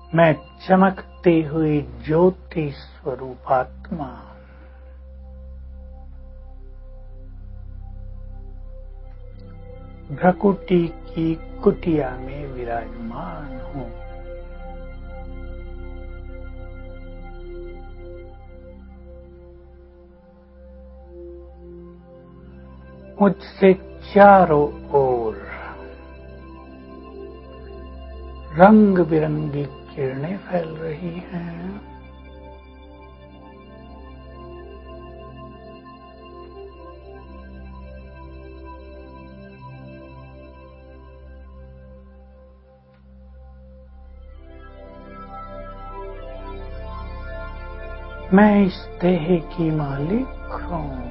मैं चमकती हुई ज्योति स्वरूपात्मा भ्रकुटी की कुटिया में विराजमान हूँ। मुझसे चारों ओर रंग बिरंगी किरणें फैल रही हैं। मैं इस देह की मालिक हूँ।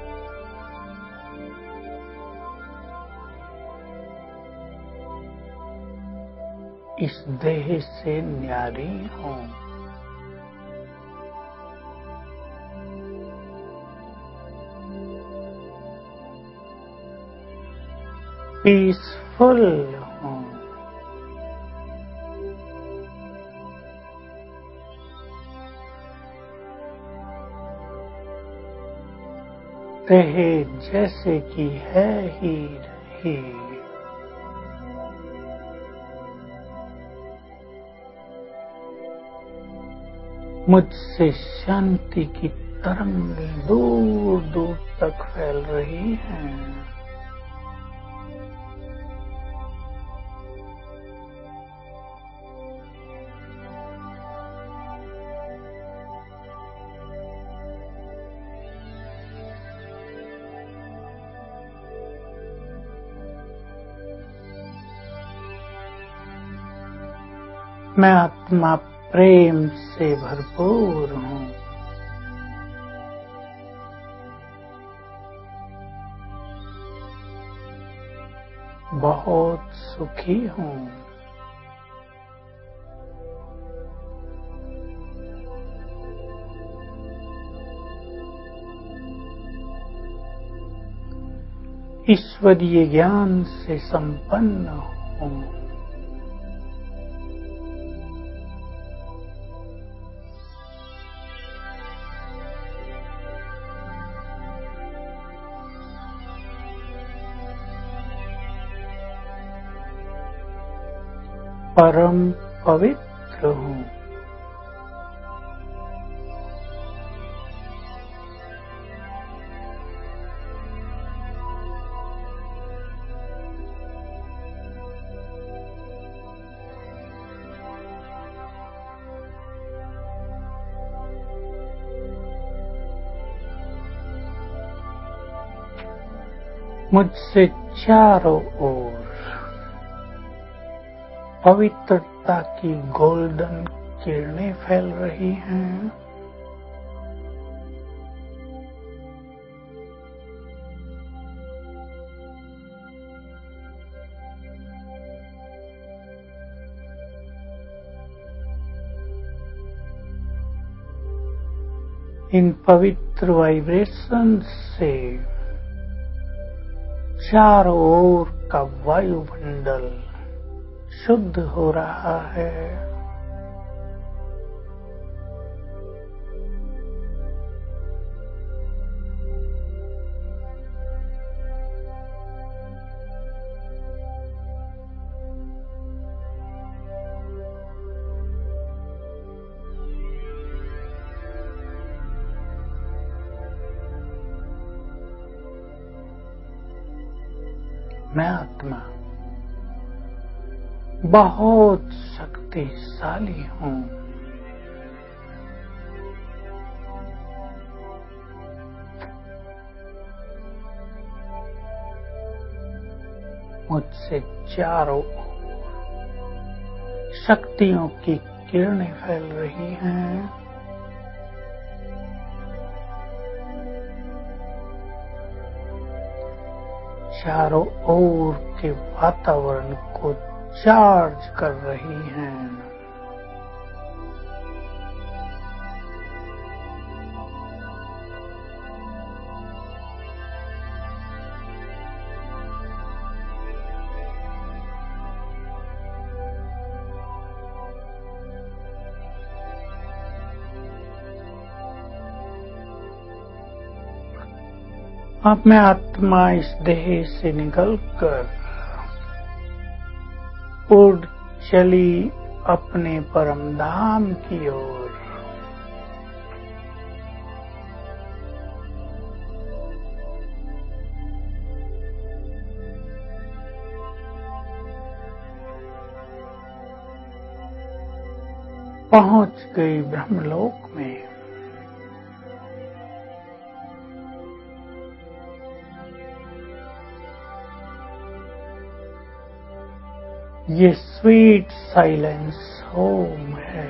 इस देह से न्यारी हूँ। पीसफुल हूँ। देह जैसे कि है ही रही। मुझसे शांति की तरंगें दूर दूर तक फैल रही हैं। मैं आत्मा प्रेम से भरपूर हूँ। बहुत सुखी हूँ। ईश्वरीय ज्ञान से संपन्न हूँ। परम पवित्र हूँ। मुझसे चारों ओर पवित्रता की गोल्डन किरणें फैल रही हैं। इन पवित्र वाइब्रेशन से चारों ओर का वायुमंडल शुद्ध हो रहा है। मैं आत्मा बहुत शक्तिशाली हूँ। मुझसे चारों शक्तियों की किरणें फैल रही हैं। चारों ओर के वातावरण को चार्ज कर रही हैं। अब मैं आत्मा इस देह से निकलकर उड़ चली अपने परम धाम की ओर। पहुंच गई ब्रह्मलोक में। ये स्वीट साइलेंस होम है।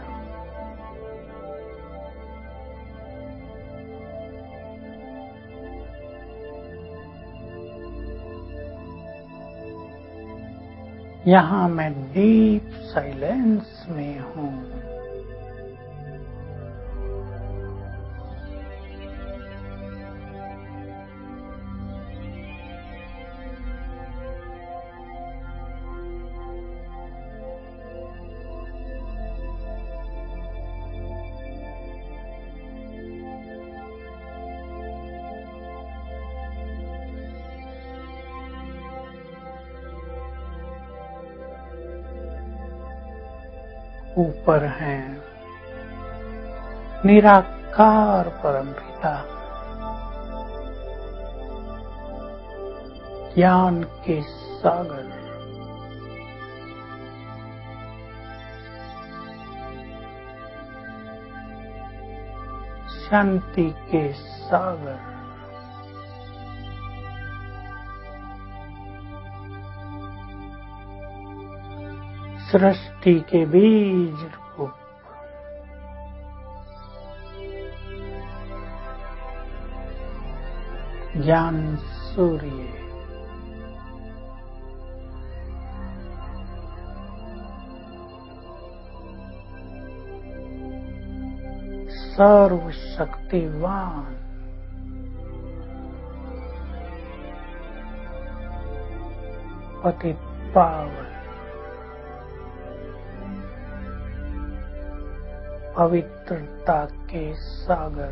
यहाँ मैं डीप साइलेंस में हूँ। ऊपर हैं निराकार परमपिता, ज्ञान के सागर, शांति के सागर, सृष्टि के बीज रूप, ज्ञान सूर्य, सर्वशक्तिवान, पतित पावन, पवित्रता के सागर,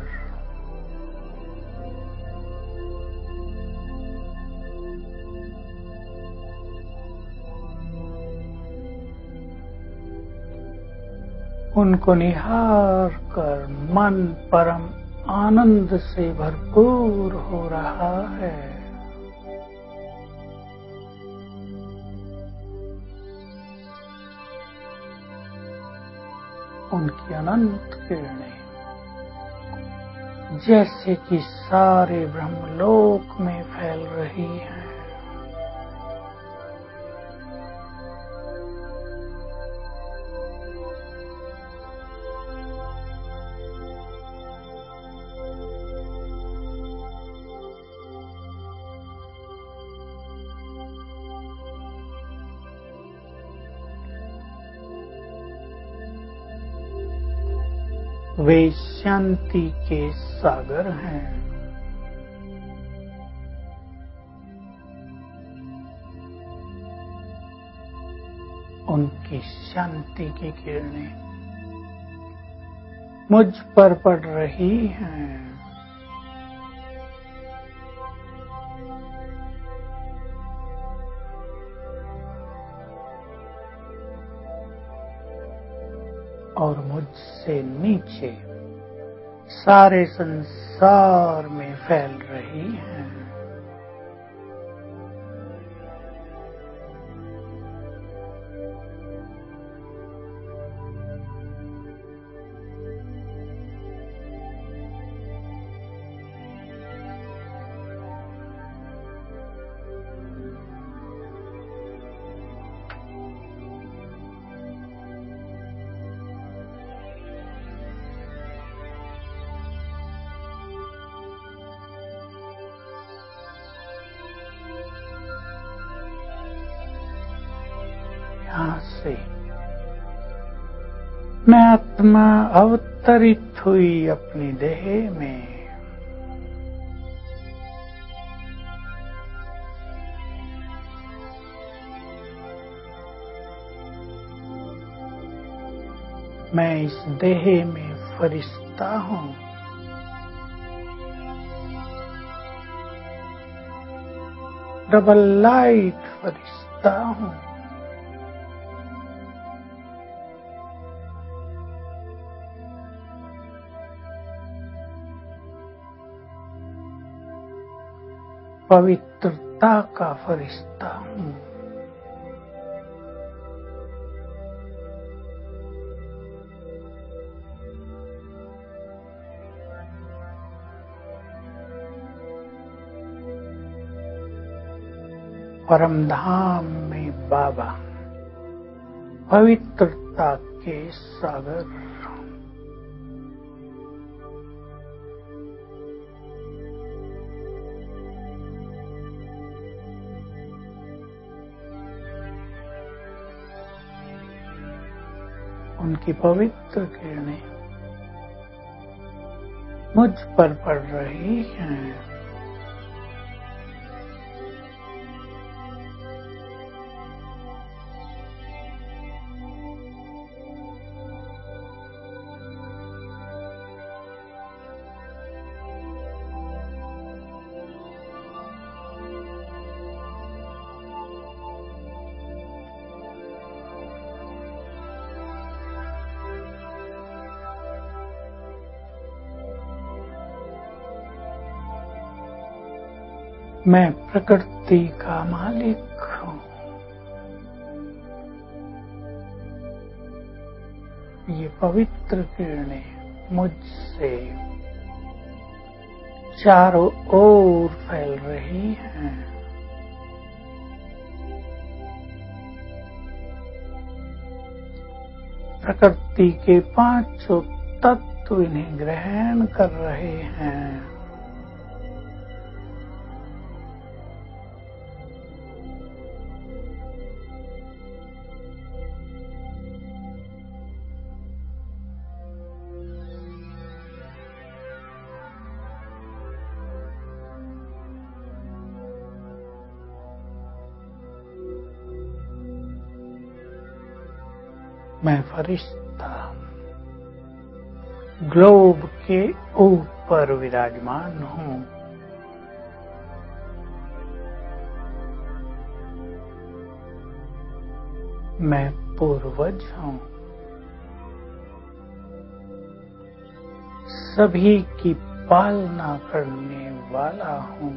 उनको निहार कर मन परम आनंद से भरपूर हो रहा है। उनकी अनंत किरणें जैसे कि सारे ब्रह्मलोक में फैल रही हैं। वे शांति के सागर हैं। उनकी शांति की किरणें मुझ पर पड़ रही हैं। और मुझसे नीचे सारे संसार में फैल रही हैं। यहाँ से मैं आत्मा अवतरित हुई अपनी देह में। मैं इस देह में फरिश्ता हूँ। डबल लाइट फरिश्ता हूँ। पवित्रता का फरिश्ता हूँ। परमधाम में बाबा पवित्रता के सागर। उनकी पवित्र किरणें मुझ पर पड़ रही हैं। मैं प्रकृति का मालिक हूँ। ये पवित्र किरणें मुझसे चारों ओर फैल रही हैं। प्रकृति के पांचों तत्व इन्हें ग्रहण कर रहे हैं। मैं फरिश्ता ग्लोब के ऊपर विराजमान हूँ। मैं पूर्वज हूँ। सभी की पालना करने वाला हूँ।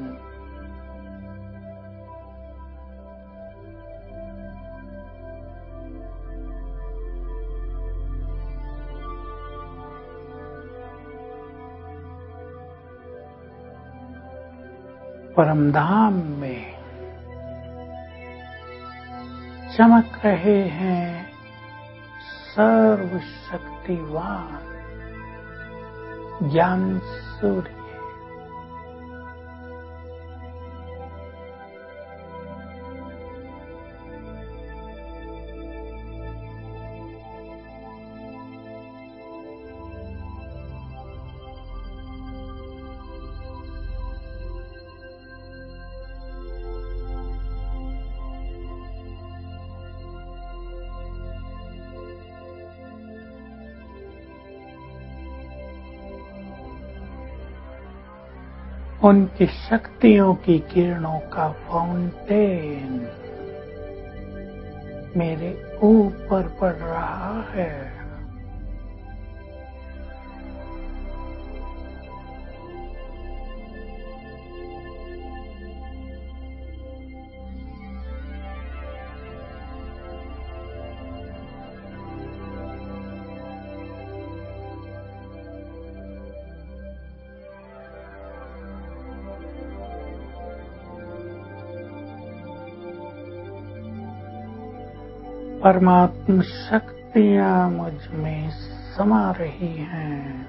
परमधाम में चमक रहे हैं सर्वशक्तिवान ज्ञान सूर्य। उनकी शक्तियों की किरणों का फाउंटेन मेरे ऊपर पड़ रहा है। परमात्म शक्तियां मुझ में समा रही हैं।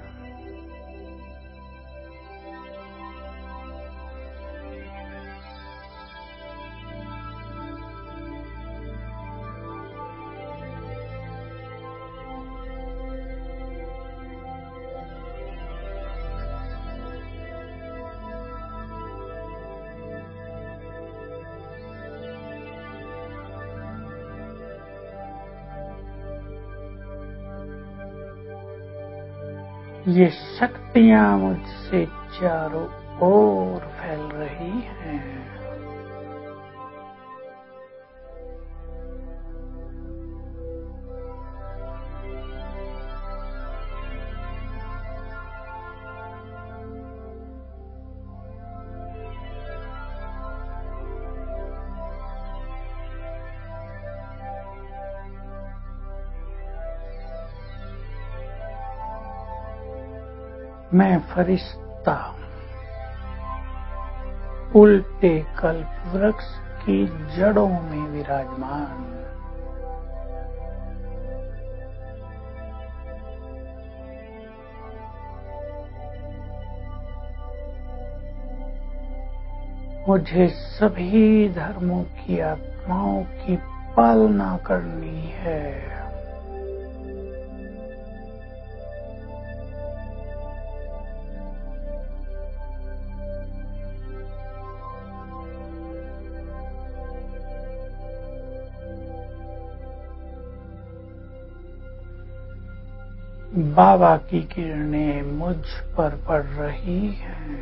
ये शक्तियां मुझसे चारों ओर फैल रही हैं। मैं फरिश्ता उल्टे कल्प वृक्ष की जड़ों में विराजमान, मुझे सभी धर्मों की आत्माओं की पालना करनी है। बाबा की किरणें मुझ पर पड़ रही हैं।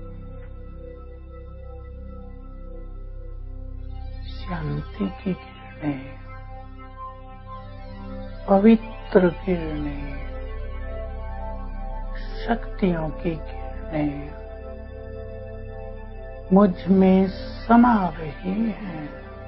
शांति की किरणें, पवित्र किरणें, शक्तियों की किरणें मुझ में समा रही हैं।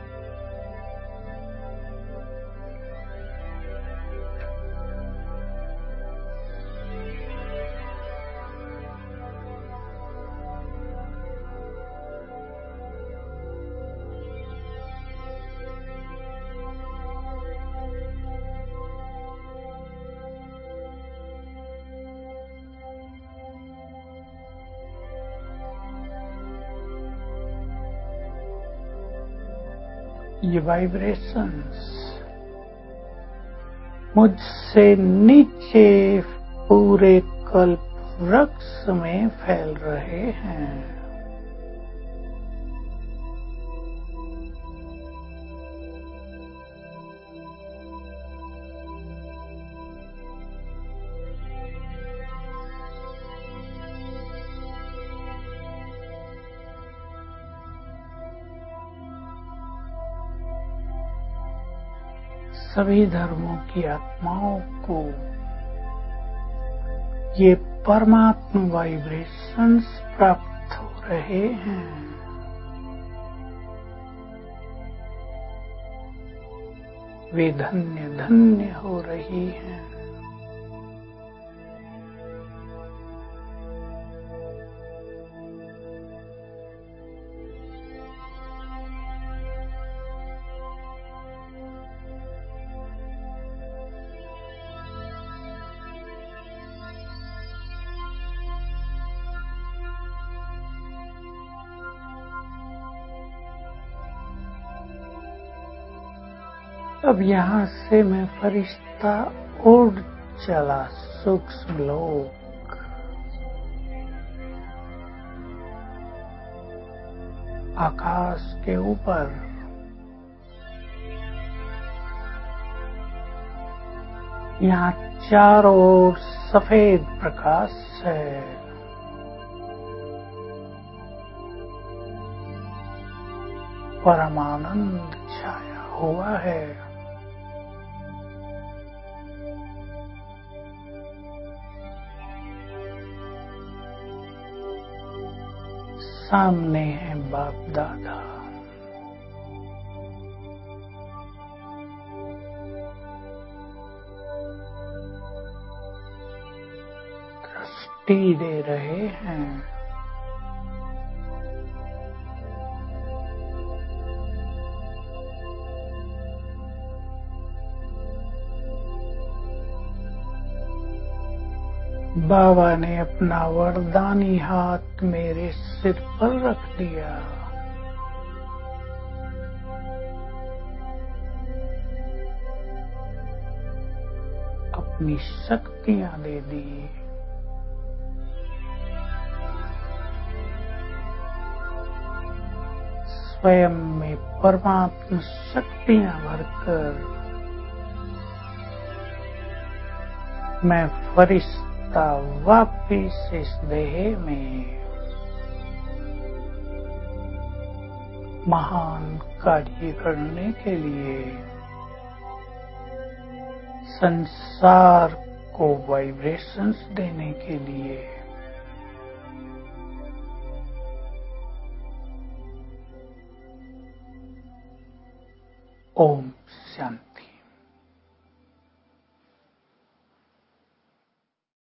ये वाइब्रेशंस मुझसे नीचे पूरे कल्प वृक्ष में फैल रहे हैं। सभी धर्मों की आत्माओं को ये परमात्मा वाइब्रेशंस प्राप्त हो रहे हैं। वे धन्य धन्य हो रही हैं। अब यहाँ से मैं फरिश्ता उड़ चला सूक्ष्म लोक, आकाश के ऊपर। यहाँ चारों ओर सफेद प्रकाश है। परमानंद छाया हुआ है। सामने है बाप दादा। दृष्टि दे रहे हैं। बाबा ने अपना वरदानी हाथ मेरे सिर पर रख दिया। अपनी शक्तियां दे दी। स्वयं में परमात्मा शक्तियां भरकर मैं फरिश्ता वापिस इस देह में महान कार्य करने के लिए, संसार को वाइब्रेशंस देने के लिए। ओम शांति।